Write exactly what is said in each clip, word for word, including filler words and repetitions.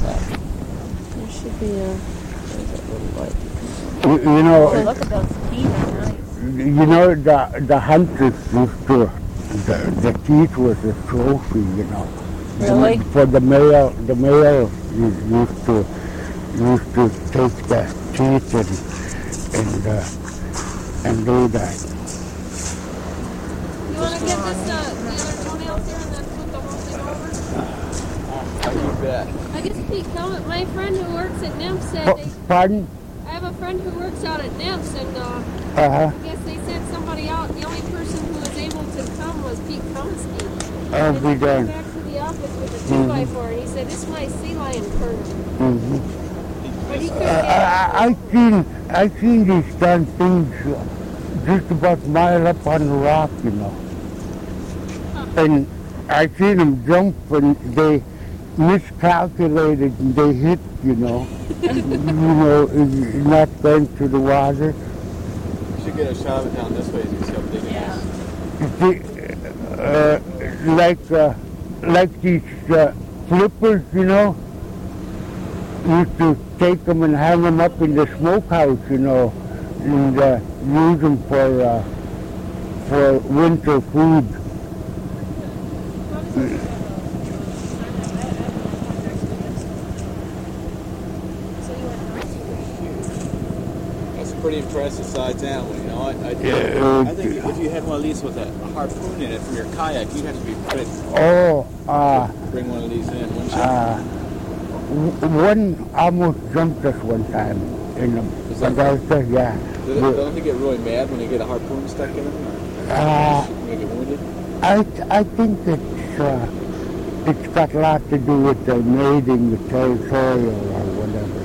There should be a, there's a little light. You, you know, Oh, look at those teeth, are nice. you know the the hunters used to the the teeth was a trophy, you know. Really? For the male, the male used to used to take the teeth and and uh, and do that. You want to get this, uh, the other toenails here and then flip the whole thing over? How you bet? I guess Pete Comet, my friend who works at NIMS said they, Pardon? I have a friend who works out at NIMS and uh, Uh-huh. I guess they sent somebody out. The only person who was able to come was Pete Comet. I'll And be he came done. back to the office with a two by four and he said, this is my sea lion fur. Mm-hmm. But he couldn't Uh, get it. I, I seen I seen these darn things uh, just about a mile up on the rock, you know. And I seen them jump and they miscalculated and they hit, you know. you know, not going to the water. You should get a shot of it down this way as you see how big it Yeah. You see, uh, like uh, like these uh, flippers, you know. Used to take them and hang them up in the smokehouse, you know, and uh, use them for uh, for winter food. That's a pretty impressive sized animal, you know. I, I, Yeah. I think if you had one of these with a harpoon in it from your kayak, you'd have to be quick Oh, uh, to bring one of these in, wouldn't you? uh, w- one almost jumped us one time in the Is that Augusta, yeah. Do they, don't they get really mad when they get a harpoon stuck in them? Or Uh, they get wounded? I I think it's uh, it's got a lot to do with the mating, the territorial or whatever.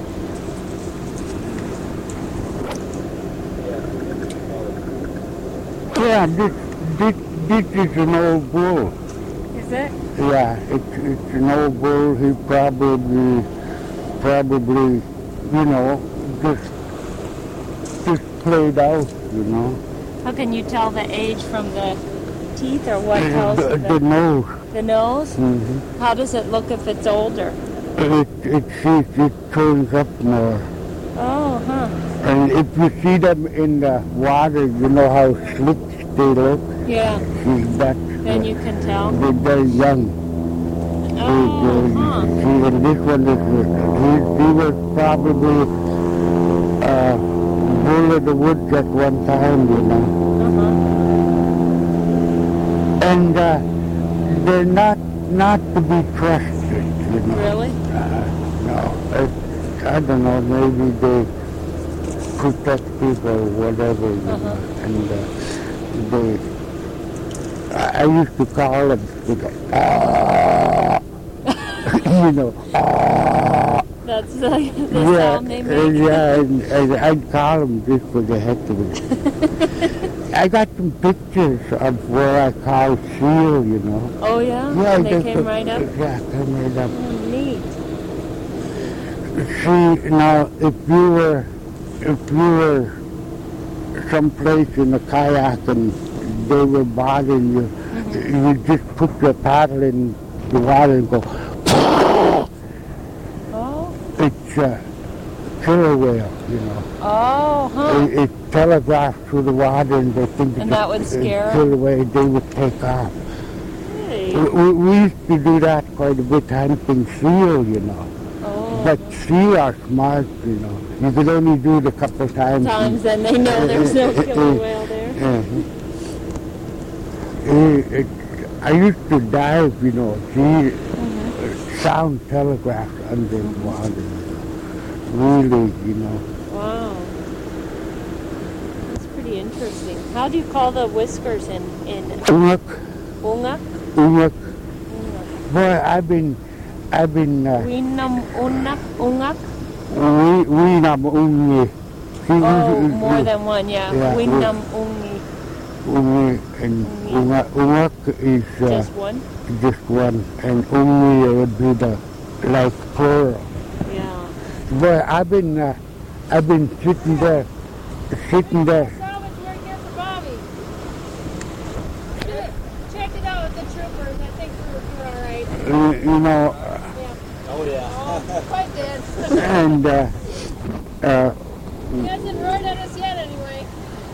Yeah, this this this is an old bull. Is it? Yeah, it's it's an old bull. He probably probably you know just just played out, you know. How can you tell the age from the teeth or what tells the, you the the, nose. the nose? hmm How does it look if it's older? It it sees it turns up more. Oh, huh. And if you see them in the water, you know how slick they look. Yeah. See, that's Then you can tell. they're very young. Oh, They- they- huh. See, and this one is he, he was probably uh, bull of the woods at one time, you know. Uh-huh. And uh, they're not not to be trusted, you know. Really? Uh, no, it, I don't know. Maybe they protect people or whatever, you Uh-huh. know. And uh, they, I, I used to call them, they go, ah, you know, ah. That's the, the Yeah, sound they uh, make? yeah, and, and I'd call them just for the heck of it. I got some pictures of where I called seal, you know. Oh, yeah? Yeah, And they just came a- right up? Yeah, came right up. Oh, neat. See, now, if you were, if you were someplace in a kayak and they were bothering you, Mm-hmm. you just put your paddle in the water and go, Oh? it's a killer whale, you know. Oh, huh. It, it telegraphs through the water and they think And it's that a- would a scare 'em? killer whale, they would take off. Hey. We, we, we used to do that quite a bit hunting seal, you know. Oh. But seal are smart, you know. You could only do it a couple of times. Times then they know there's no killer whale there. Mhm. Eh, it- I used to dive, you know, see Mm-hmm. sound telegraph underwater. Really, you know. Wow. That's pretty interesting. How do you call the whiskers in, in Ungak, Ungak? ungak. Ungak. Boy, I've been, I've been, uh, Winam Unak? Ungak? we, we nam ungi. See, Oh, we- more we- than one, yeah. Yeah, we- Winam Ungi. Ungi and Ungi. ungak, ungak is uh, Just one? just one, and ungi would be the, like plural. Yeah. Boy, I've been, uh, I've been sitting there, sitting there. Salvage right here for Bobby. Check it out with the troopers. I think we're, we're all right. Uh, you know, Yeah. Oh, yeah. did. and uh, uh, He hasn't roared at us yet, anyway.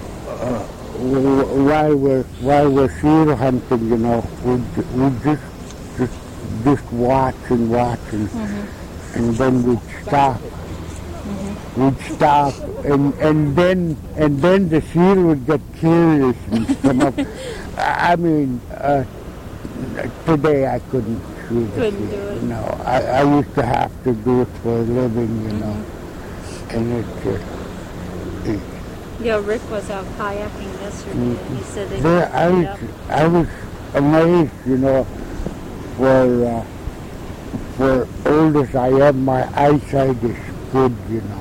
w- while we're while we're seal hunting, you know, we we just just just watch and watch and and then we'd stop. We'd stop and and then and then the seal would get curious and come up. I I mean, uh, today I couldn't shoot a Couldn't seal. do it. No, I, I used to have to do it for a living, you know, and it just. It, Yeah, Rick was out kayaking yesterday, and he said they There, I picked was, it up. I was amazed, you know, for, uh, for old as I am, my eyesight is good, you know.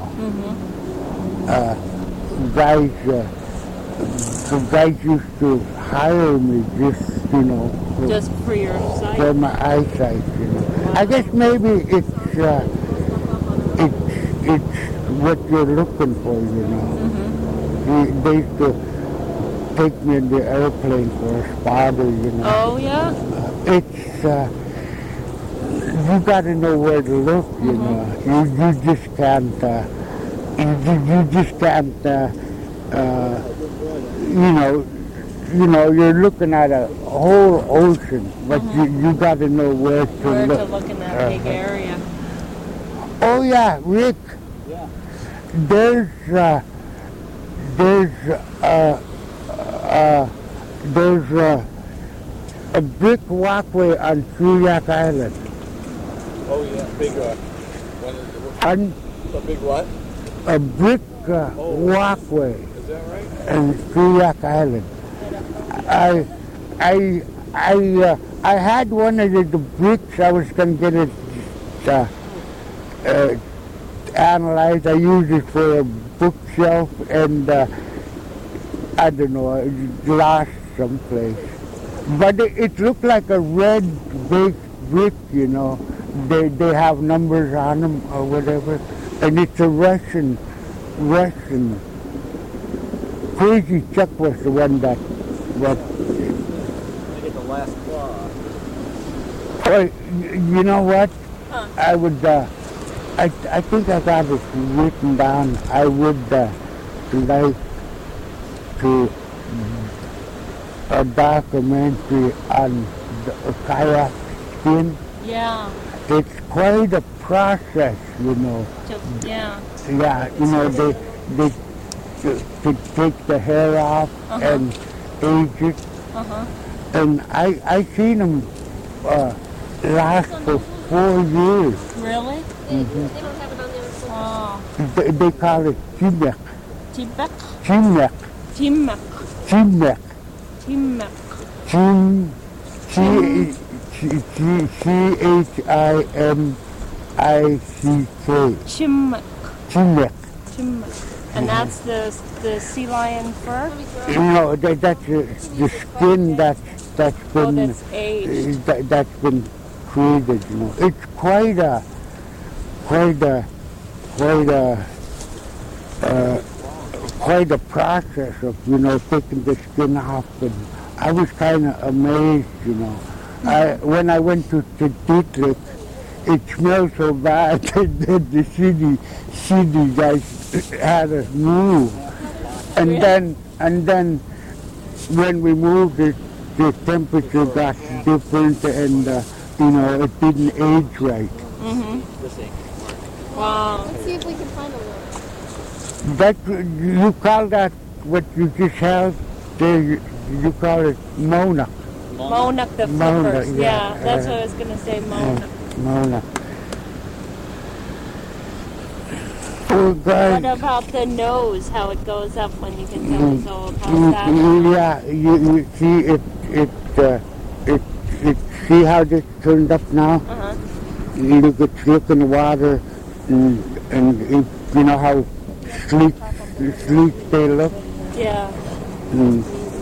Uh, guys, uh, the guys used to hire me just, you know, for, Just for your sight. for my eyesight, you know. I guess maybe it's, uh, it's, it's what you're looking for, you know. They- They used to take me in the airplane for a spotter, you know. Oh, yeah? It's, uh, you gotta know where to look, you know. You, you just can't, uh, you, ju- you just can't, uh, uh, you know, you know, you're looking at a whole ocean, but you, you gotta know where to Where look. to look in that big Uh-huh. area. Oh yeah, Rick. Yeah. There's, uh, there's, uh, uh, there's uh, a brick walkway on Kuyak Island. Oh yeah, big uh, what is it? On A big what? a brick uh, walkway Is that right? on Kuyak Island. I, I, I, uh, I had one of the, the bricks. I was gonna get it uh, uh, analyzed. I used it for a bookshelf, and uh, I don't know, it lost someplace. But it, it looked like a red baked brick, you know. They they have numbers on them or whatever, and it's a Russian, Russian. Crazy Chuck was the one that, that. I get the last claw. Well, you know what? Huh. I would. Uh, I I think I got it written down. I would uh, like to a documentary on the kayak skin. Yeah. It's quite a process, you know. To, yeah. Yeah, you know, they they to, to take the hair off Uh-huh. and age it, Uh-huh. and I I seen them uh, last for four years. Really? They, they don't have it on there. So Oh. They, they call it chimek, Tibet? chimek, Timek. chimek, Timek. chim, c c c h i m i c k, Chimek. chimek. Chimek. And that's the the sea lion fur? let me throw You know, that, that's uh, the skin that's that's Oh, been that's aged. uh, that, that's been created. You know, it's quite a quite a quite a uh, quite a process of you know taking the skin off, and I was kind of amazed. You know, I when I went to to Dietlick, it smelled so bad that the city city guys had us move. And then, and then, when we moved, it, the temperature got different, and uh, you know, it didn't age right. Wow. Let's see if we can find a one. That you call that what you just held? There, you, you call it Mona. Monak the Mona, flippers. yeah, Yeah, that's uh, what I was going to say, Monak. Mona. Oh What God. about the nose, how it goes up when you can tell it's all Mm, about that? mm, Yeah, you, you see it, it, uh, it, it, see how this turned up now? Uh-huh. You look at, look in the water, and, and it, you know how sleek, sleek they look? Yeah. Mm.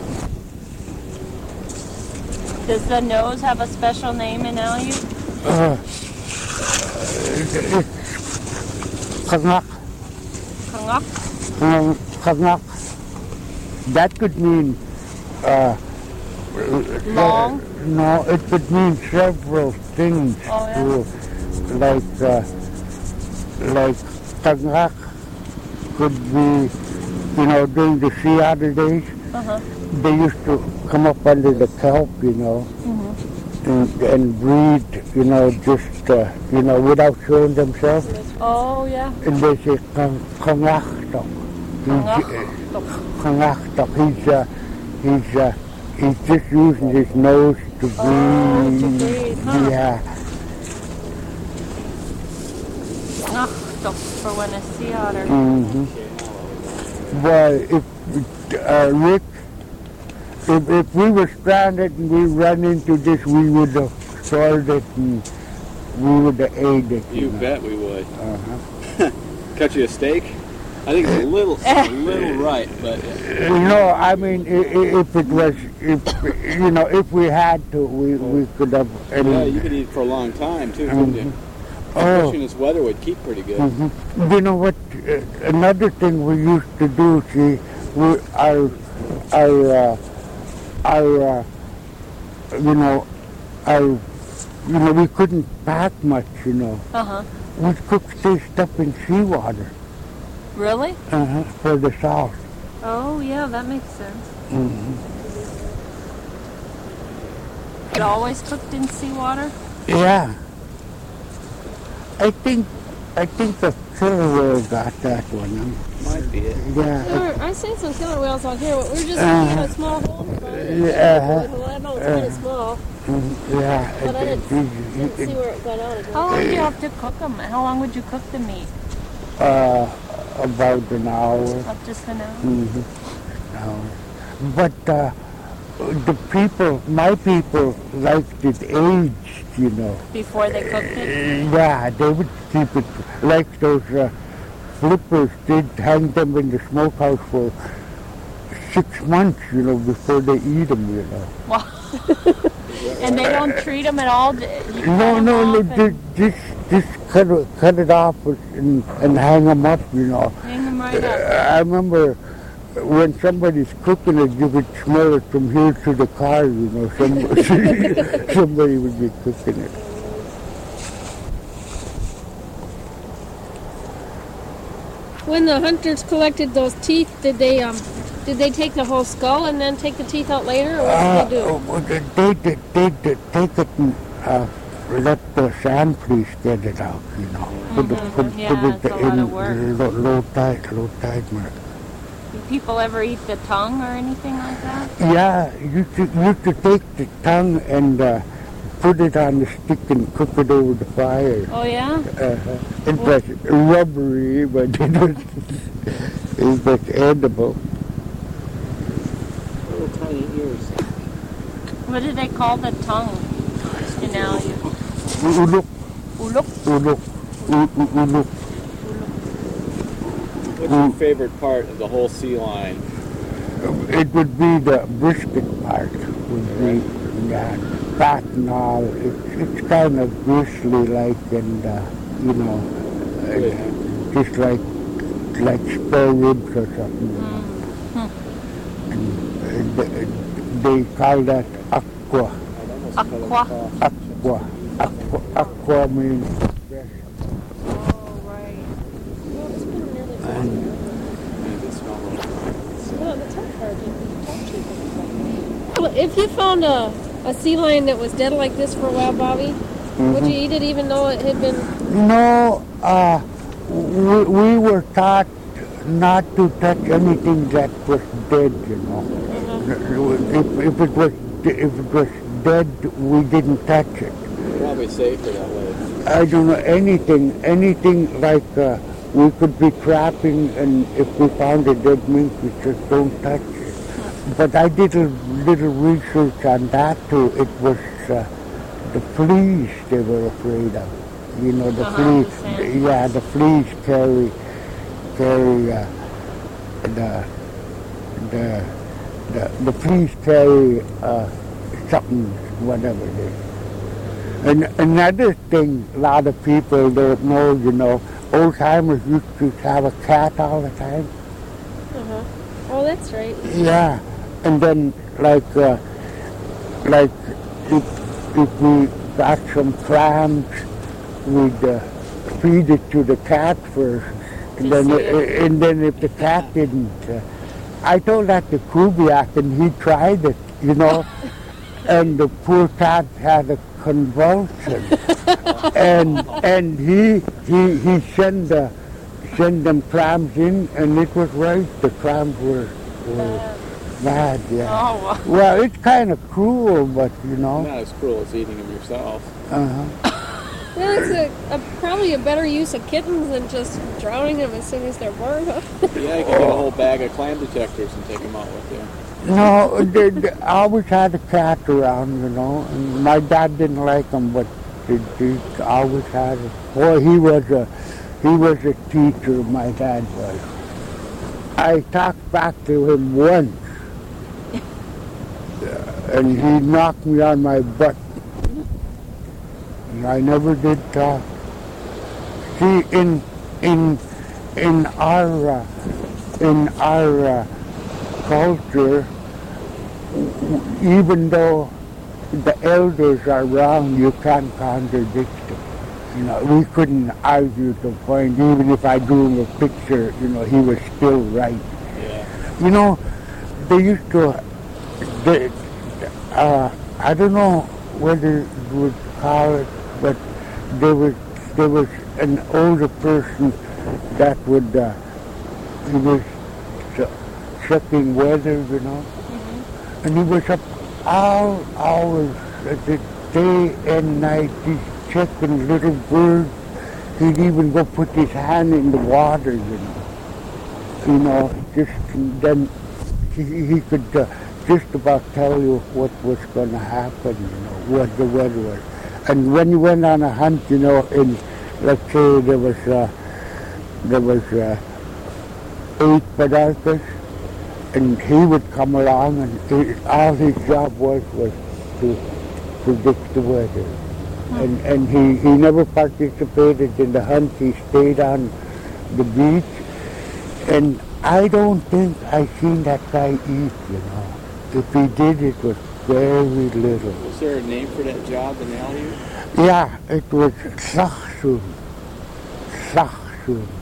Does the nose have a special name in Aleut? Uh, it's kagnak, Kangak? um, kagnak. That could mean, uh, Long? no, it could mean several things. Oh, yeah? too. Like, uh, like Tangak could be, you know, during the sea otter days, Uh-huh. they used to come up under the kelp, you know, Mm-hmm. and, and breed, you know, just, uh, you know, without showing themselves. Oh, yeah. And they say, Kangaktok. Kangaktok. He's, uh, he's, uh, he's just using his nose to breathe. Oh, to breathe, huh? Yeah. Ah, for when a sea otter. Mm-hmm. Well, if, uh, Rick, if, if we were stranded and we ran into this, we would have soiled it and we would have ate it. You know. bet we would. Uh-huh. Cut you a steak? I think it's a little, a little right, but You know, I mean, i- i- if it was, if, you know, if we had to, we, we could have. and- yeah, you could eat it for a long time too, couldn't you? Oh. Especially in this weather, would keep pretty good. Mhm. You know what? Uh, another thing we used to do, see, we, our, our, uh, our, uh, you know, our, you know, we couldn't pack much, you know. Uh-huh. We'd cook this stuff in seawater Really? uh-huh, for the sauce. Oh, yeah, that makes sense. Mm-hmm. It always cooked in seawater? Yeah. I think, I think the killer whale got that one. Huh? Might be it. Yeah. There were, I seen some killer whales out here, but we were just Uh-huh. looking at a small hole in front of it. Yeah. Well, I know it's kind of small, Mhm, yeah. but I it- didn't, it- didn't it- see where it got out again. How long do you have to cook them? How long would you cook the meat? Uh, about an hour. Up just an hour? Mm-hmm. No. But uh, the people, my people, liked it aged, you know. Before they cooked it? Uh, yeah, they would keep it like those uh, flippers. They'd hang them in the smokehouse for six months, you know, before they eat them, you know. Wow. And they don't treat them at all? You cut No, 'em no, no, off and ju- just, just cut it, cut it off and, and hang them up, you know. hang them right up. I remember when somebody's cooking it, you could smell it from here to the car, you know. Somebody, somebody would be cooking it. When the hunters collected those teeth, did they um, did they take the whole skull and then take the teeth out later, or what did they do? Uh, well, they, they, they, they, they take it and uh, let the sand police get it out, you know. Put, it- put, Yeah, put it it's a lot in of work. low, low tide, low tide mark. Do people ever eat the tongue or anything like that? Yeah, you could, you could take the tongue and uh, put it on the stick and cook it over the fire. Oh, yeah? Uh, it was rubbery, but it was, it was edible. Little tiny ears. What do they call the tongue? You know, you... Uluk, Ulok? uluk, u- u- uluk. What's your favorite part of the whole sea line? It would be the brisket part. Would be that fat and all. It's, it's kind of gristly like, and uh, you know, uh, just like like spare ribs or something. You know. And uh, they, they call that aqua. Aqua? Aqua. Aqua. Aqua means fresh. Oh, right. Well, it's been nearly And Maybe smell like No, the top part, the top cheek is like- Well, if you found a, a sea lion that was dead like this for a while, Bobby, would you eat it even though it had been... No, uh, we, we were taught not to touch anything that was dead, you know. If, if it was if it was dead, we didn't touch it. probably safer that way. I don't know anything, anything like uh, we could be trapping, and if we found a dead mink, we just don't touch it. But I did a little research on that too. It was uh, the fleas they were afraid of. You know, the Uh-huh, fleas. the sand. Yeah, the fleas carry carry uh, the the the the fleas carry uh, something, whatever it is. And another thing, a lot of people don't know, you know, old timers used to have a cat all the time. Uh-huh. Oh, that's right. Yeah, and then like uh, like if if we got some clams, we'd uh, feed it to the cat first, and To then see it. and then if the cat didn't, uh, I told that to Kubiak, and he tried it, you know, and the poor cat had a convulsion, and and he he he sent the sent them clams in, and it was right. The clams were were bad, yeah. Oh, wow. Well, it's kind of cruel, but you know. Not as cruel as eating them yourself. Uh-huh. Well, it's a, a, probably a better use of kittens than just drowning them as soon as they're born. Huh? Yeah, you can get a whole bag of clam detectors and take them out with you. No, they, they, I always had a cat around, you know, and my dad didn't like him, but he, he always had it. Boy, he was a he was a teacher. My dad was. I talked back to him once, and he knocked me on my butt. And I never did talk. See, in in in our uh, in our uh, culture, even though the elders are wrong, you can't contradict them. You know, we couldn't argue the point. Even if I drew him a picture, you know, he was still right. Yeah. You know, they used to. They, uh, I don't know whether you would call it, but there was there was an older person that would. Uh, he was checking weather, you know, mm-hmm. and he was up all hours of the day and night. He's checking little birds. He'd even go put his hand in the water, you know. You know, just then he, he could uh, just about tell you what was going to happen, you know, what the weather was. And when you went on a hunt, you know, in let's say there was uh, there was uh, eight Padalkas, and he would come along, and he, all his job was was to predict the weather. And and he, he never participated in the hunt. He stayed on the beach, and I don't think I seen that guy eat, you know. If he did, it was very little. Was there a name for that job in Aleut? Yeah, it was Slachsun. Slachsun.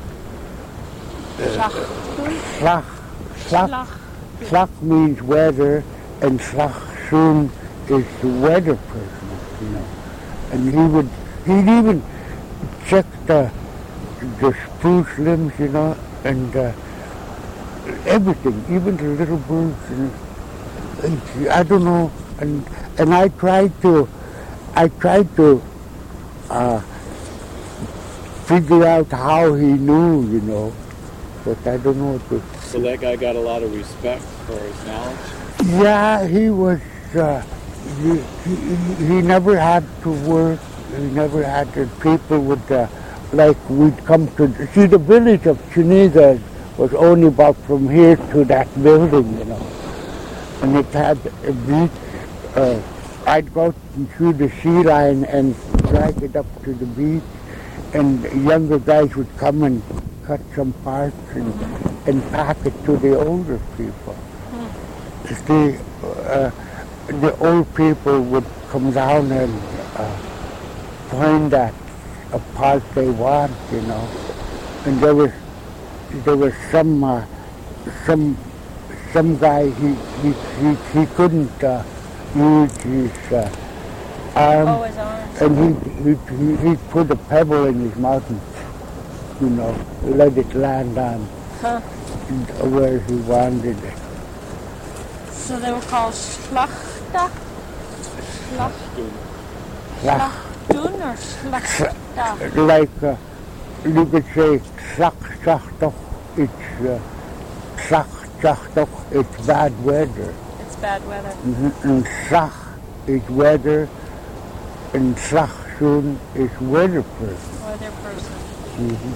Slach. Slach. Slach means weather, and Slachsun is the weather person, you know. And he would, he'd even check the, the spruce limbs, you know, and uh, everything, even the little birds. And, and I don't know, and and I tried to, I tried to uh, figure out how he knew, you know, but I don't know. What to, So that guy got a lot of respect for his knowledge? yeah, he was. Uh, He, he, he never had to work. He never had to. People would, uh, like, we'd come to, see, the village of Chiniga was only about from here to that building, you know. And it had a beach. Uh, I'd go through the sea line and drag it up to the beach, and younger guys would come and cut some parts and, and pack it to the older people. See, uh, the old people would come down and uh, find that a part they want, you know. And there was there was some uh, some some guy he he he, he couldn't uh, use his uh, arm, Oh, his arms. and he he he he'd put a pebble in his mouth and, you know, let it land on Huh. where he wanted it. So they were called Schlachta? Schlach, Slach. Schlachtun or Schlachta? Like uh, you could say slach doch, it's uh, slach doch, it's bad weather. It's bad weather. Mm-hmm. And slach is weather, and slachsun is weather person. Weather person. Mm-hmm.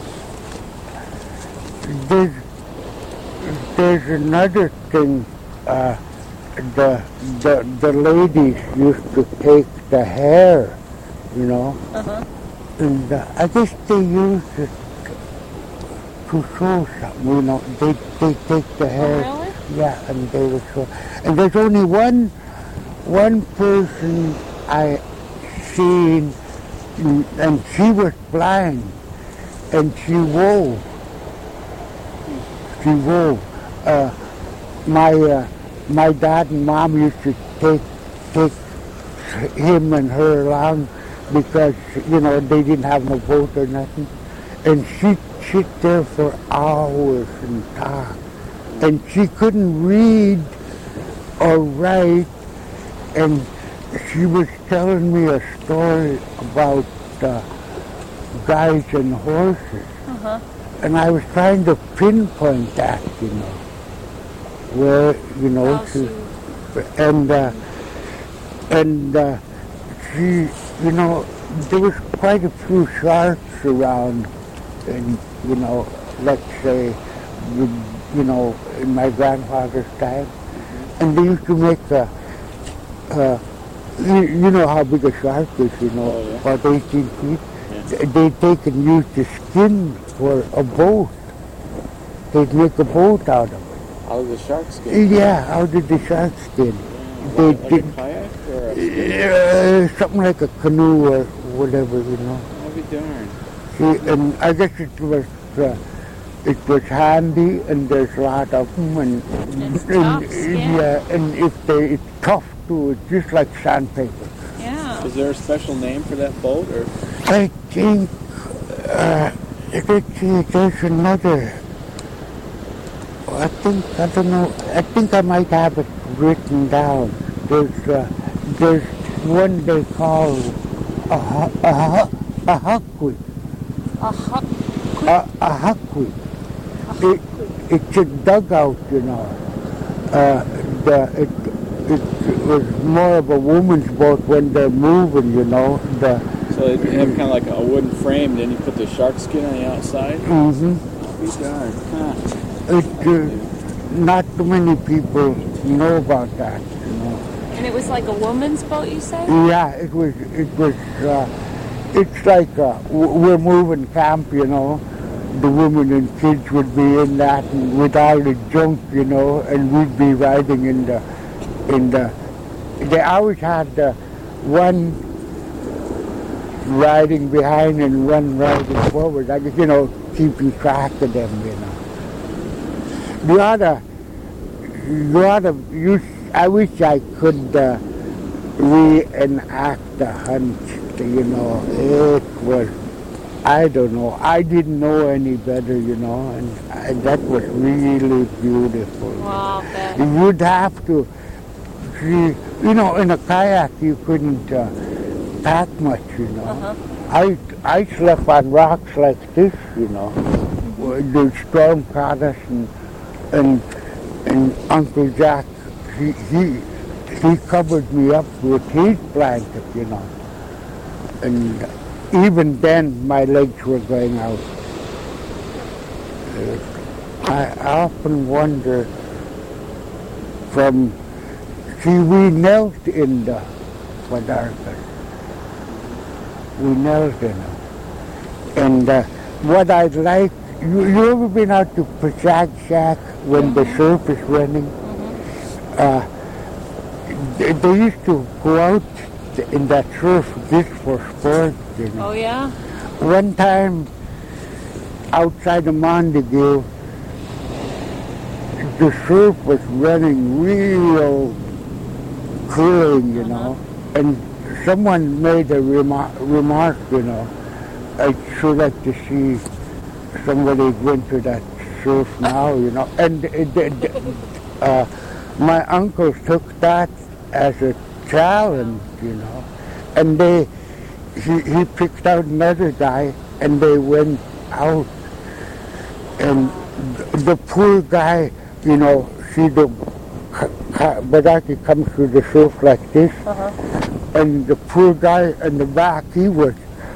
There's, there's another thing. Uh, the the the ladies used to take the hair, you know, Uh-huh. and uh, I guess they used it to show something, you know. They they take the hair, Oh, really? yeah, and they would show. And there's only one one person I seen and, and she was blind, and she wove. She wove. Uh, my uh, my dad and mom used to take take him and her along because you know they didn't have no boat or nothing, and she'd sit there for hours and talk, and she couldn't read or write, and she was telling me a story about uh, guys and horses, Uh-huh. and I was trying to pinpoint that, you know, where, you know, How she, she- and, uh, and uh, she, you know, there was quite a few sharks around, and, you know, let's say, you, you know, in my grandfather's time, and they used to make a, uh, you, you know how big a shark is, you know, Oh, yeah. about eighteen feet. They take and use the skin for a boat. They'd make a boat out of it. Out of the shark skin. Yeah, out of the shark skin. They Like, like did a kayak or a uh, something like a canoe or whatever, you know. I'll be darned. See, and I guess it was uh, it was handy, and there's a lot of them, and, It's and tough skin. yeah, and if they it's tough too, it's just like sandpaper. Yeah. Is there a special name for that boat, or I think, uh, let's see, there's another, I think, I don't know, I think I might have it written down. There's, uh, there's one they call a, hu- a, hu- a huckwi, A huck. a, a huckwi. It, it's a dugout, you know. Uh, the, it, it was more of a woman's boat when they're moving, you know. The, so they have kind of like a wooden frame, then you put the shark skin on the outside? mhm. I'll be darned. Huh. It, uh, not too many people know about that, you know. And it was like a woman's boat, you say? Yeah, it was, it was, uh, it's like uh, w- we're moving camp, you know. The women and kids would be in that and with all the junk, you know, and we'd be riding in the, in the, they always had the one riding behind and one riding forward. I guess, you know, keeping track of them, you know. You ought to, you ought to use, I wish I could uh, reenact the hunt, you know. It was, I don't know, I didn't know any better, you know, and I, that was really beautiful. Wow, that. You'd have to, see, you know, in a kayak you couldn't uh, pack much, you know. Uh-huh. I, I slept on rocks like this, you know. The storm caught us, and, and, and Uncle Jack, he, he, he covered me up with his blanket, you know. And even then, my legs were going out. Uh, I often wonder from, see, we knelt in the Padarkas. We knelt in them. And uh, what I'd like, you, you ever been out to Pasag Shack when the surf is running? Uh, they, they used to go out in that surf just for sport, you know. Oh, yeah? One time, outside of Montague, the surf was running real clean, you know, and someone made a remar- remark, you know, I'd sure like to see somebody go into that surf now, you know, and it, it, uh, my uncle took that as a challenge, you know, and they, he, he picked out another guy, and they went out, and th- the poor guy, you know, see the Badaki comes through the surf like this, Uh-huh. and the poor guy in the back, he was,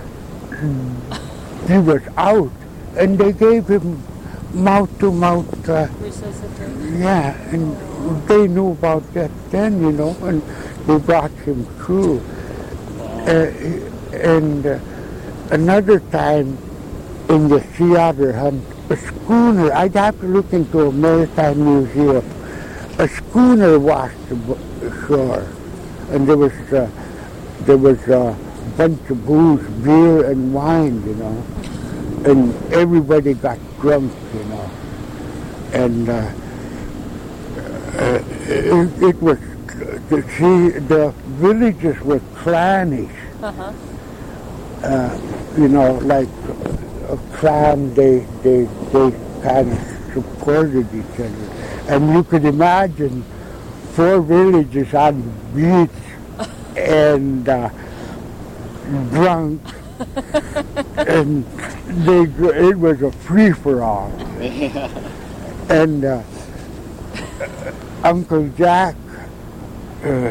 he was out, and they gave him mouth-to-mouth, uh, Resuscitation. yeah, and they knew about that then, you know, and they brought him through. Uh, and uh, another time in the sea otter hunt, a schooner, I'd have to look into a maritime museum, a schooner washed the bo- shore, and there was, uh, there was uh, bunch of booze, beer and wine, you know, and everybody got drunk, you know, and uh, uh, it, it was, the, see, the villages were clannish, Uh-huh. uh, you know, like a clan, they, they, they kind of supported each other. And you could imagine four villages on the beach and uh, drunk, and they, it was a free-for-all. And uh, Uncle Jack, uh,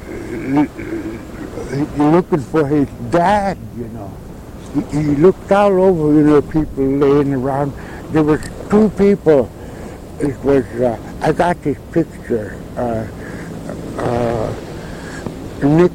looking for his dad, you know. He, he looked all over, you know, people laying around. There was two people. It was, uh, I got this picture. Uh, uh, Nick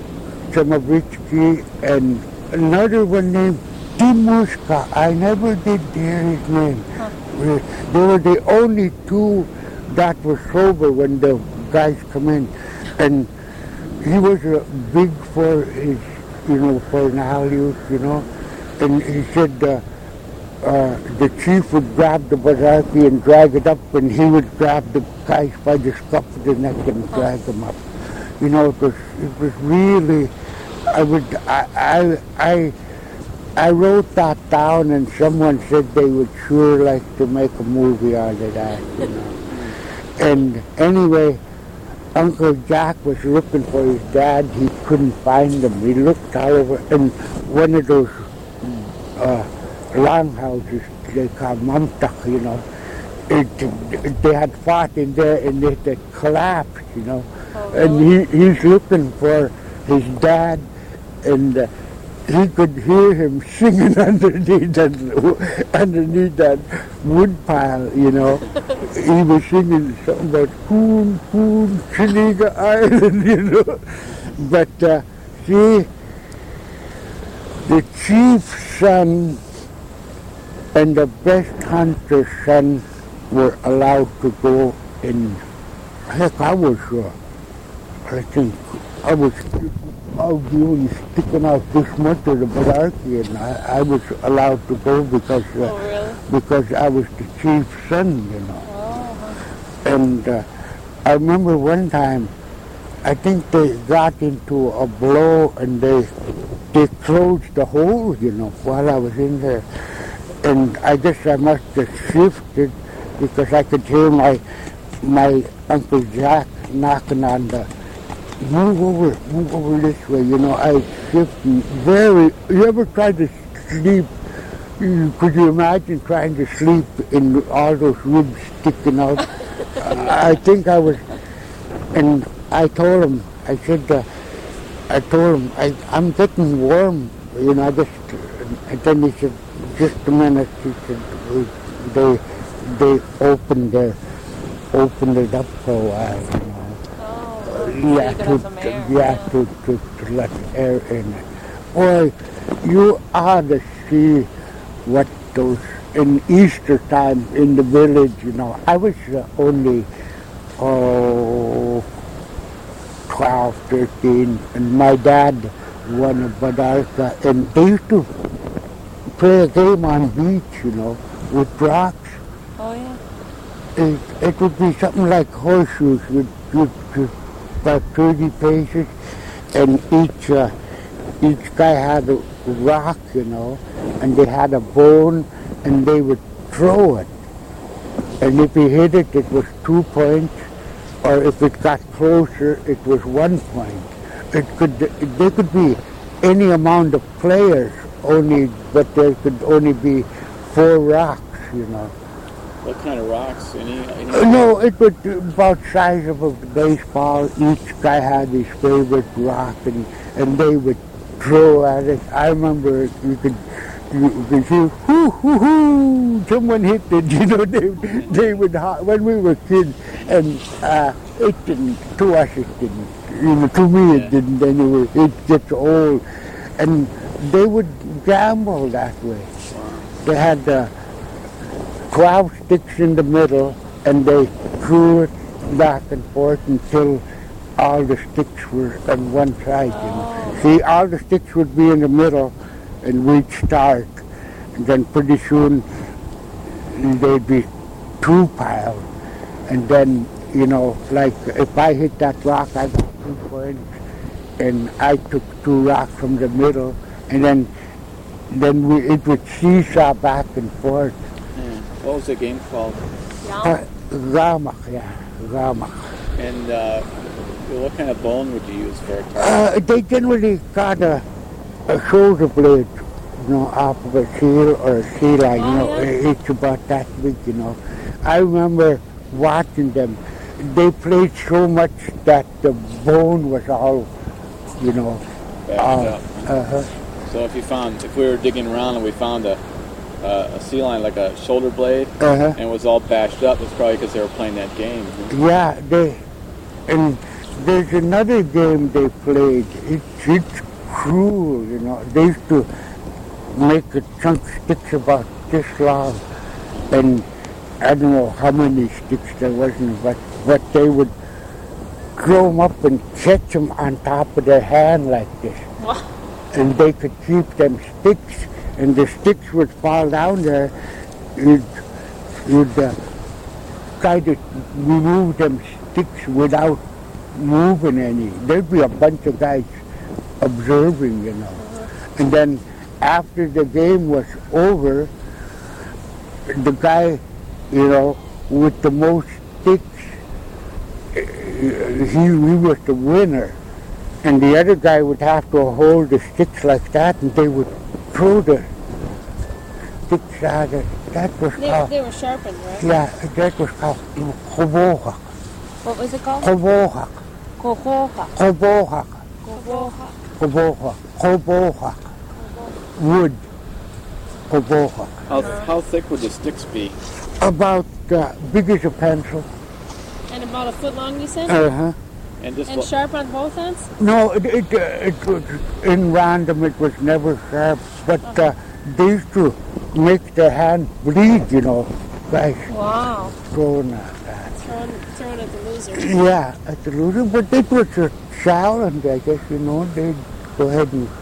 Chamavichki and another one named Timushka. I never did hear his name. Huh. They were the only two that were sober when the guys come in. And he was uh, big for his, you know, for use, you know. And he said uh, uh, the chief would grab the Badarki and drag it up, and he would grab the guys by the scruff of the neck and drag them up. You know, it was it was really. I would I I I, I wrote that down, and someone said they would sure like to make a movie out of that, you know. And anyway, Uncle Jack was looking for his dad. He couldn't find him. He looked all over, and one of those uh, longhouses they call Mamtak, you know, it, it, they had fought in there and it had collapsed, you know. Oh, and really? he, he's looking for his dad, and uh, he could hear him singing underneath that underneath that wood pile, you know. He was singing something about Coon, Coon, Chiniga Island, you know. But uh, see, the chief's son and the best hunter's son were allowed to go in. Heck, I was, uh, I think, I was, I was even sticking out this much of the Badarki, and I, I was allowed to go because, uh, Oh, really? because I was the chief's son, you know. Oh, And uh, I remember one time, I think they got into a blow and they they closed the hole, you know, while I was in there. And I guess I must have shifted because I could hear my my Uncle Jack knocking on the, move over, move over this way, you know. I shifted very, you ever tried to sleep? Could you imagine trying to sleep in all those ribs sticking out? I think I was, and I told him, I said, uh, I told him, I, I'm getting warm, you know, I just, and then he said, just a minute, he said, they, they opened the, opened it up for a while, you know. oh. Uh, So yeah, you could to, have some air. yeah, yeah. to, to, to let air in it. Boy, you ought to see what those, in Easter time in the village, you know, I was uh, only, oh, twelve, thirteen, and my dad won a Badarka, and they used to play a game on beach, you know, with rocks. Oh, yeah. It, it would be something like horseshoes with, with, with about thirty paces, and each uh, each guy had a rock, you know, and they had a bone, and they would throw it. And if he hit it, it was two points, or if it got closer, it was one point. It could, they could be any amount of players, only, but there could only be four rocks, you know. What kind of rocks? Any? any Uh, No, it was about size of a baseball. Each guy had his favorite rock, and, and they would throw at it. I remember it, you could you could hear, hoo, hoo, hoo, someone hit it, you know, they, they would, ho- when we were kids, and uh, it didn't, to us it didn't, you know, to me Yeah. it didn't anyway, it gets old, and they would gamble that way. They had uh, twelve sticks in the middle, and they threw it back and forth until all the sticks were on one side. You know. See, all the sticks would be in the middle, and we'd start, and then pretty soon they'd be two piled, and then you know, like if I hit that rock, I got two points, and I took two rocks from the middle, and then then we it would seesaw back and forth. Yeah. What was the game called? Uh, Ramak, yeah, Ramak. And uh, what kind of bone would you use for a target? Uh, they generally got a, a shoulder blade, you know, off of a seal or a sea line, you know, it's about that big, you know. I remember watching them. They played so much that the bone was all, you know, Backed uh, up. uh-huh. So if you found, if we were digging around and we found a uh, a sea line like a shoulder blade Uh-huh. and it was all bashed up, it's probably because they were playing that game. Yeah, they, and there's another game they played. It's, it's cruel, you know. They used to make a chunk sticks about this long, and I don't know how many sticks there wasn't, but, but they would grow them up and catch them on top of their hand like this. Wow. And they could keep them sticks, and the sticks would fall down there. You'd, you'd uh, try to remove them sticks without moving any. There'd be a bunch of guys observing, you know. And then after the game was over, the guy, you know, with the most sticks, he, he was the winner. And the other guy would have to hold the sticks like that, and they would throw the sticks at it. That was They, called, they were sharpened, right? yeah, that was called kobohak. What was it called? Kobohak. Kohoha. Kobohak. Kohoha. Kobohak. Kobohak. Wood. Kobohak. How, how thick would the sticks be? About uh, big as a pencil. And about a foot long, you said? Uh-huh. And just And what, sharp on both ends? No, it, it, uh, it was in random, it was never sharp, but uh, they used to make their hand bleed, you know, by Wow. throwing at that. Thrown, thrown at the loser. Yeah, at the loser, but it was a challenge, I guess, you know, they'd go ahead and,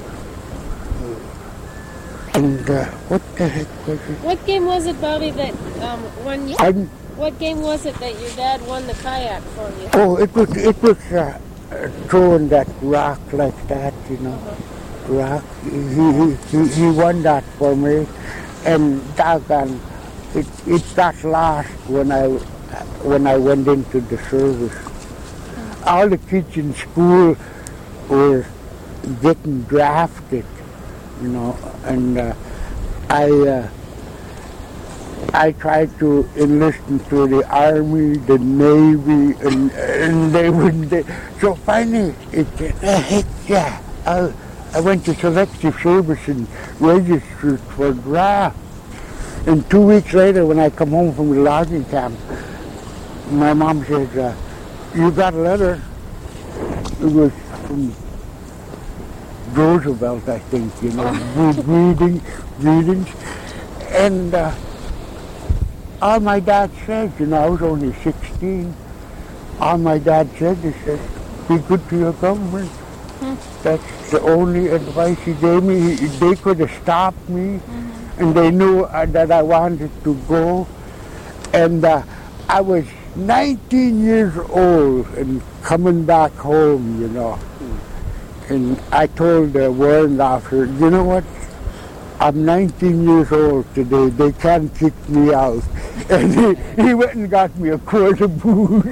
and uh, what the heck was it? What game was it, Bobby, that um, won you? And, What game was it that your dad won the kayak for you? oh, it was, it was uh, uh, throwing that rock like that, you know, rock. He, he, he, he won that for me, and doggone, it, it got lost when I, when I went into the service. All the kids in school were getting drafted, you know, and uh, I, uh, I tried to enlist into the Army, the Navy, and, and they wouldn't. They, so finally, it said, uh, heck yeah, I, I went to selective service and registered for draft. And two weeks later, when I come home from the logging camp, my mom says, uh, you got a letter. It was from Roosevelt, I think, you know, reading, readings. And uh, all my dad said, you know, I was only sixteen, all my dad said, he said, be good to your government. Mm-hmm. That's the only advice he gave me. He, they could have stopped me, mm-hmm. and they knew uh, that I wanted to go. And uh, I was nineteen years old and coming back home, you know. Mm. And I told the warrant officer, you know what? I'm nineteen years old today. They can't kick me out. And he, he went and got me a quart of booze.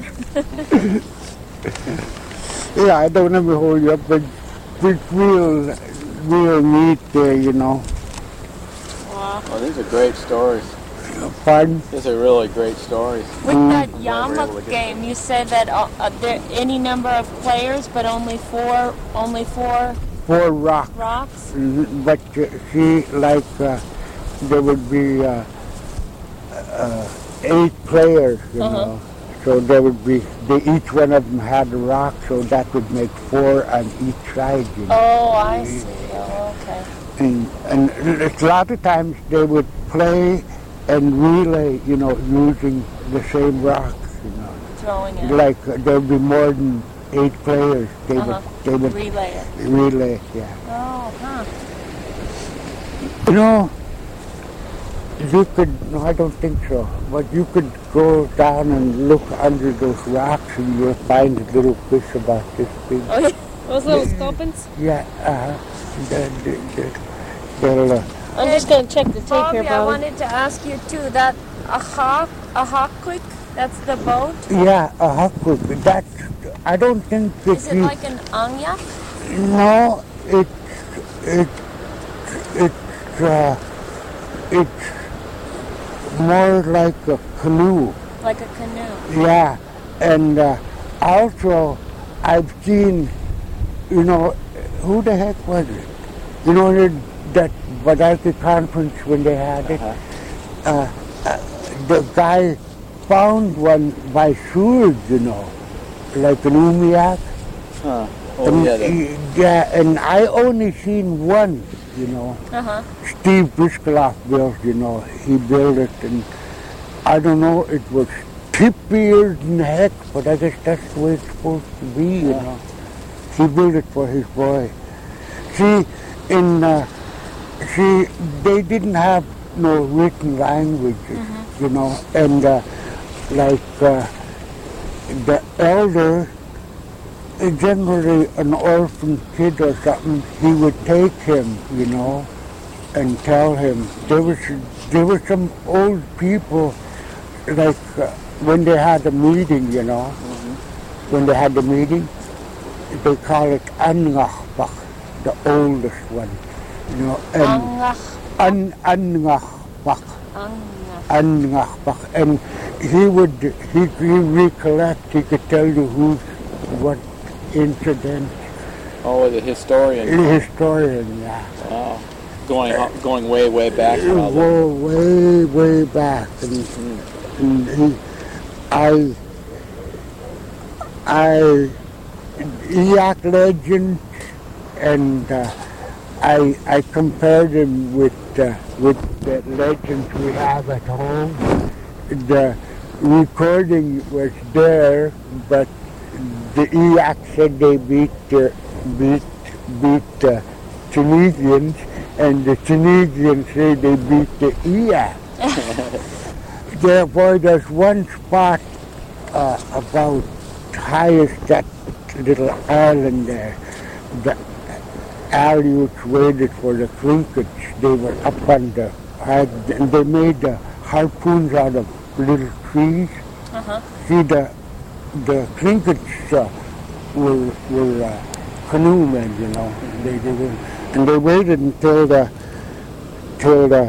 Yeah, I don't ever hold you up, but it's real, real neat there, you know. Wow. oh, these are great stories. Pardon? These are really great stories. With that able to Yamak get game, you said that uh, uh, there any number of players, but only four, only four Four rocks. rocks. Mhm. But uh, see, like uh, there would be uh, uh, eight players, you Uh-huh. know. So there would be, they, each one of them had a rock, so that would make four on each side, you know. Oh, I see. Oh, okay. And, and a lot of times they would play and relay, you know, using the same rocks, you know. Throwing it. Like uh, there would be more than eight players. They Uh-huh. would they would Relay it. relay. Yeah. Oh, huh. You know, you could. No, I don't think so. But you could go down and look under those rocks, and you'll find little fish about this big. Oh, yeah. Those little sculpins? Yeah. Uh, the, the, the, they'll, uh, I'm just going to check the tape Bobby, here, I Bobby. wanted to ask you too, that Ahak, Ahaklik, that's the boat? yeah, a huckle. That's. I don't think that Is it you. like an angyak? No, it, it, it's, uh, it's more like a canoe. Like a canoe. Yeah, and uh, also I've seen, you know, who the heck was it? You know, the- that Badaki conference when they had it? Uh-huh. Uh, uh, the guy found one by Seward, you know, like an umiak. Huh. Oh, And yeah. The, he- yeah, and I only seen one, you know. Uh-huh. Steve Briskaloff built, you know, he built it, and I don't know, it was tippier than heck, but I guess that's the way it's supposed to be, you Yeah. know. He built it for his boy. See, in, uh, see, they didn't have no written languages, you know, and uh, like uh, the elder, uh, generally an orphan kid or something, he would take him, you know, and tell him. There was there were some old people, like uh, when they had a meeting, you know, when they had the meeting, they call it Angachbach, the oldest one, you know, and Angach, An Angachbach. angach. Angachbach, and he would he, he recollect. He could tell you who's what incident. oh, the historian. Historian, yeah. Wow. Going going way way back. He Probably. go way way back, and, and he, I I Yak legend, and uh, I I compared him with uh, with the legends we have at home. The recording was there, but the Yak said they beat the beat beat the Tunisians, and the Tunisians say they beat the Yak. Therefore, there's one spot uh, about high as that little island there. The Aleuts waited for the Trinquets. They were up on the high, and they made the harpoons out of little trees. Uh-huh. See, the the Trinquets uh, were, were uh, canoemen, you know. They, they were, and they waited until the till the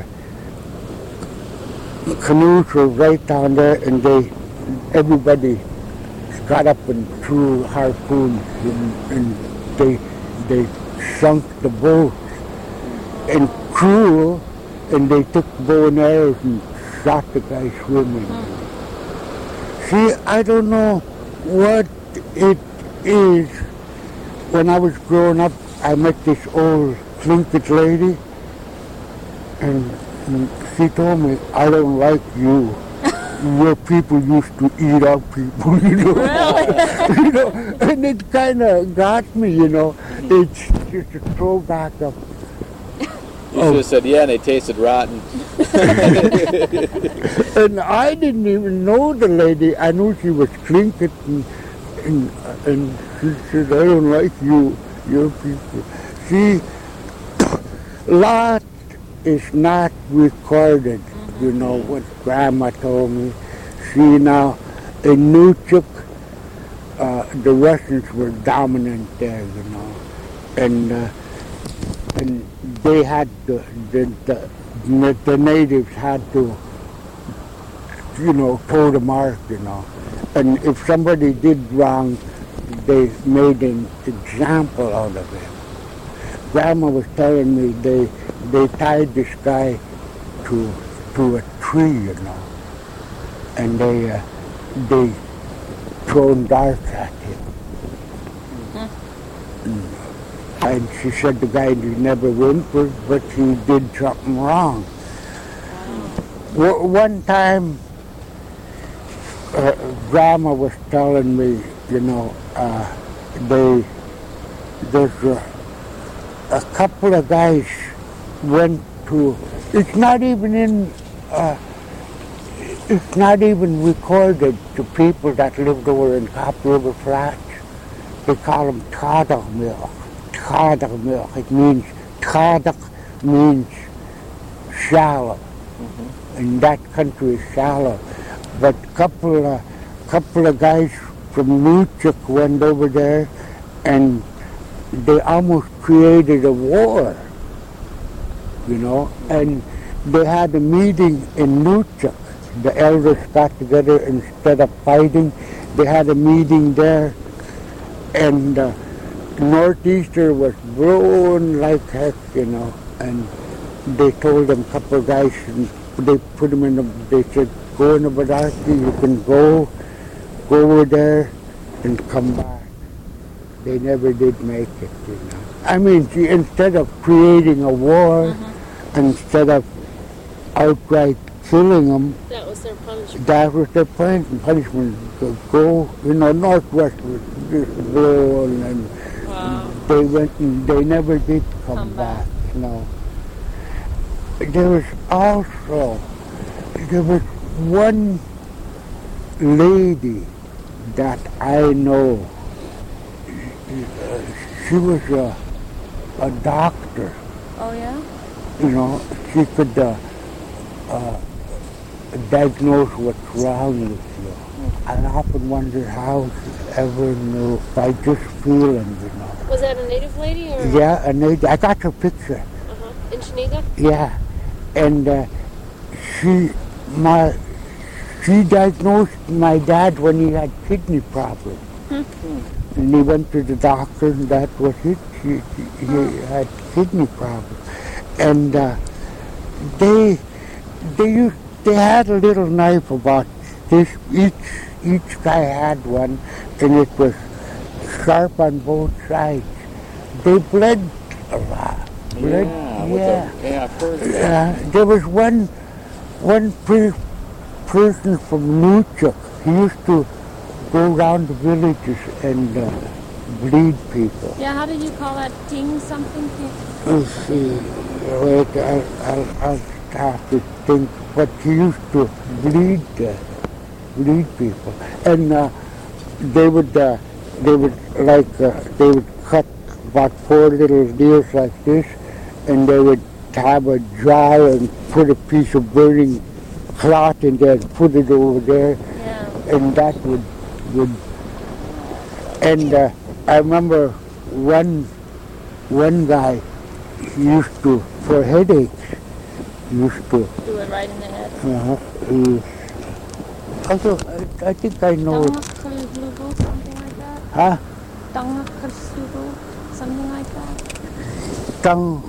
canoes were right down there, and they everybody got up and threw harpoons, and, and they they sunk the boat. And cruel, and they took bow and arrows and shot the guy swimming. See, I don't know what it is. When I was growing up, I met this old Tlingit lady, and, and she told me, I don't like you. Your people used to eat our people, you know. Really? You know, and it kind of got me, you know. It's just a throwback of, You should have said yeah, and they tasted rotten. and I didn't even know the lady. I knew she was Tlingit, and, and, and she said, I don't like you, your people. See, lot is not recorded, you know, what Grandma told me. See, now, in Nuchuk, uh, the Russians were dominant there, you know, and uh, and they had to, the, the, the natives had to, you know, toe the mark, you know, and if somebody did wrong, they made an example out of it. Grandma was telling me they they tied this guy to to a tree, you know, and they uh, they thrown darts at him. Mm. And she said the guy never whimpered, but he did something wrong. W- one time, uh, Grandma was telling me, you know, uh, they, there's a, a couple of guys went to, it's not even in, uh, it's not even recorded to people that lived over in Cop River Flats. They call them Tadach milk. Tadach milk. It means, Tadach means shallow. Mm-hmm. And that country is shallow. But a couple of, couple of guys from Nuchuk went over there and they almost created a war, you know, and they had a meeting in Nuchuk. The elders got together, instead of fighting, they had a meeting there, and uh, Northeaster was blowing like heck, you know, and they told them, a couple of guys, and they put them in the, they said, go in the Badarki, you can go, go over there and come back. They never did make it, you know. I mean, see, instead of creating a war, mm-hmm. instead of outright killing them, that was their punishment. That was their punishment. punishment. Go, go, you know, Northwest was just blowing, and wow. they went and they never did come, come back, back. No. There was also, there was one lady that I know. She was a, a doctor. Oh, yeah? You know, she could uh, uh, diagnose what's wrong with you. I often wonder how she ever knew by just feeling, you know. Was that a native lady or? Yeah, a native. I got her picture. Uh-huh. In Chenega? Yeah, and uh, she, my, she diagnosed my dad when he had kidney problems. Hmm. And he went to the doctor, and that was it. He, he oh. had kidney problems, and uh, they, they used, they had a little knife about this. Each, each guy had one, and it was sharp on both sides. They bled a lot. Bled, yeah, yeah. The, yeah, I've heard that. Uh, there was one, one per, person from Nuchuk. He used to go around the villages and uh, bleed people. Yeah, how did you call that? Ting something? Let's see. Wait, I'll, I'll, I'll have to think. But he used to bleed, uh, bleed people, and uh, they would, uh, they would like, uh, they would cut about four little deals like this, and they would have a jar and put a piece of burning cloth in there and put it over there, Yeah. and that would, would, and uh, I remember one, one guy used to, for headaches, used to, Do it right in the head. uh, he, also, I, I think I know, Tangakasugo, something like that? huh? Tangakasugo, something like that? Tongue,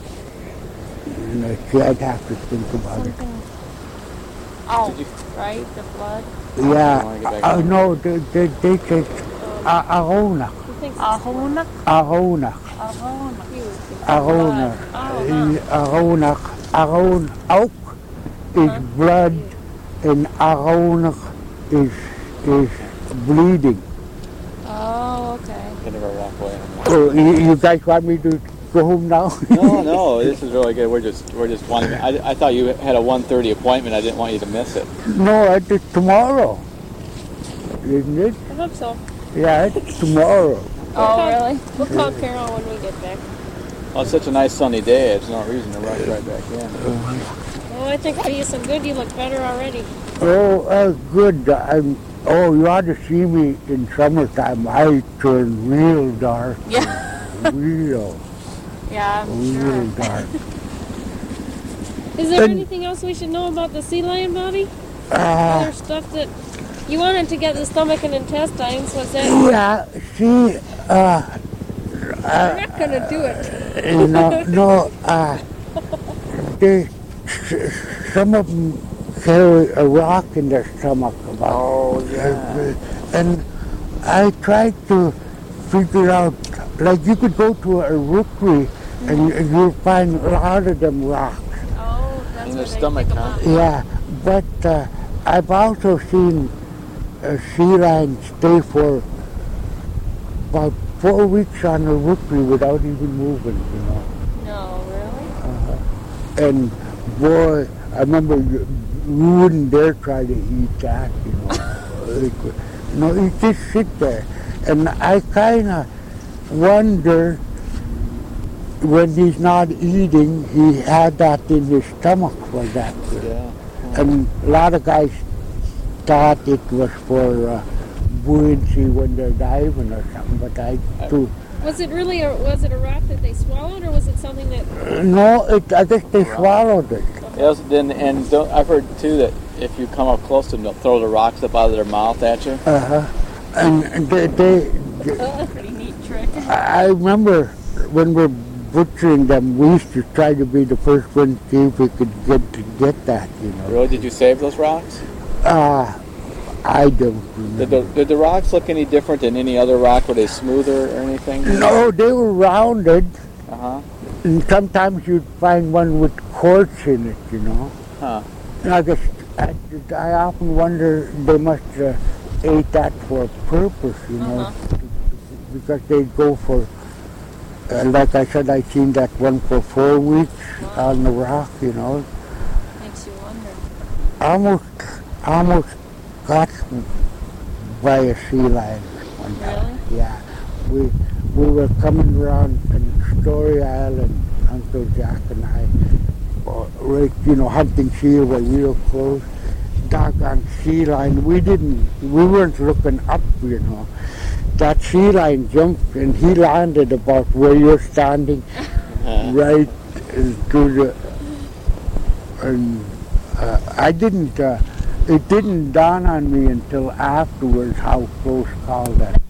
let's see, I'd have to think about it. Something. Oh, right, the blood. Yeah, uh, no, they, they, they say uh, Ahonak, Ahonak? Ahonak, Ahonak. Ahonak, Ahonak, Ahon, Auk is blood, and Ahonak is, is bleeding. Oh, okay. Gonna go walk away. Oh, you, you guys want me to go home now? No, no, this is really good. We're just, we're just wanting. I, I thought you had a one thirty appointment. I didn't want you to miss it. No, it's tomorrow, isn't it? I hope so. Yeah, it's tomorrow. Oh, really? We'll call Carol when we get back. Well, it's such a nice sunny day. There's no reason to rush right back in. Oh, I think for you some good. You look better already. Oh, uh, good. I'm, oh, you ought to see me in summertime. I turn real dark. Yeah. Real, Yeah, I'm real sure. dark. Is there And- anything else we should know about the sea lion, Bobby? Uh, Other stuff that you wanted to get the stomach and intestines. Was that? yeah, see, uh, You're not gonna do it. you know, no, uh, they, some of them carry a rock in their stomach about. Oh, yeah. And I tried to figure out, like you could go to a rookery and you'll find a lot of them rocks. Oh, that's In where the they stomach, pick 'em huh? up. Yeah, but uh, I've also seen uh, sea lions stay for about four weeks on the rookery without even moving, you know. No, really? Uh, and boy, I remember you, you wouldn't dare try to eat that, you know. Like, no, you just sit there. And I kind of wonder, when he's not eating, he had that in his stomach for that. Yeah. And a lot of guys thought it was for uh, buoyancy when they're diving or something, but I too. Was it really, a, was it a rock that they swallowed, or was it something that? No, it, I guess they swallowed it. Yes, then, and don't, I've heard too that if you come up close to them, they'll throw the rocks up out of their mouth at you. Uh-huh. And they, they, they Pretty neat trick. I remember when we're butchering them, we used to try to be the first one to see if we could get to get that, you know. Really? Did you save those rocks? Uh, I don't remember. Did the, did the rocks look any different than any other rock? Were they smoother or anything? No, they were rounded, Uh-huh. and sometimes you'd find one with quartz in it, you know. Huh. And I guess I, I often wonder they must uh, ate that for a purpose, you know, Uh-huh. because they go for, uh, like I said, I seen that one for four weeks on the rock, you know. Makes you wonder. Almost, almost got by a sea lion one time. Really? Yeah. We we were coming around in Story Island, Uncle Jack and I, uh, right, you know, hunting seal were real close. Doggone sea lion. We didn't, we weren't looking up, you know. That sea lion jumped and he landed about where you're standing, Uh-huh. right to the, and uh, I didn't, uh, it didn't dawn on me until afterwards how close call that